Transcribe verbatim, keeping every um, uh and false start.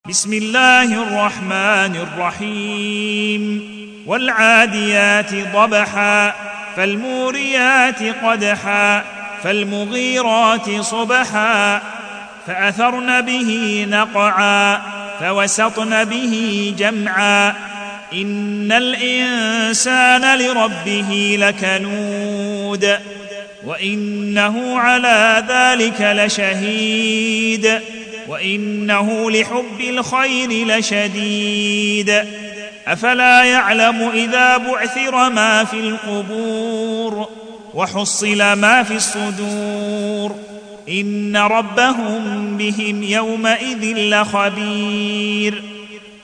بسم الله الرحمن الرحيم والعاديات ضبحا فالموريات قدحا فالمغيرات صبحا فأثرن به نقعا فوسطن به جمعا إن الإنسان لربه لكنود وإنه على ذلك لشهيد وإنه لحب الخير لشديد أفلا يعلم إذا بعثر ما في القبور وحصل ما في الصدور إن ربهم بهم يومئذ لخبير